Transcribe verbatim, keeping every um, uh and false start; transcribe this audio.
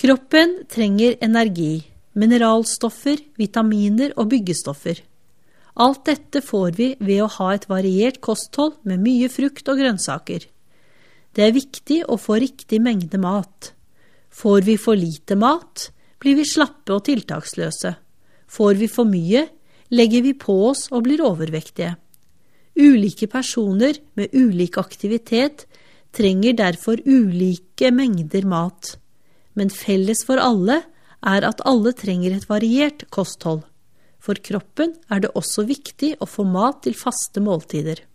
Kroppen trenger energi, mineralstoffer, vitaminer og byggestoffer. Alt dette får vi ved å ha et variert kosthold med mye frukt og grønnsaker. Det er viktig å få riktig mengde mat. Får vi for lite mat, blir vi slappe og tiltaksløse. Får vi for mye, legger vi på oss og blir overvektige. Ulike personer med ulik aktivitet trenger derfor ulike mengder mat. Men felles for alle er at alle trenger et variert kosthold. For kroppen er det også viktig å få mat til faste måltider.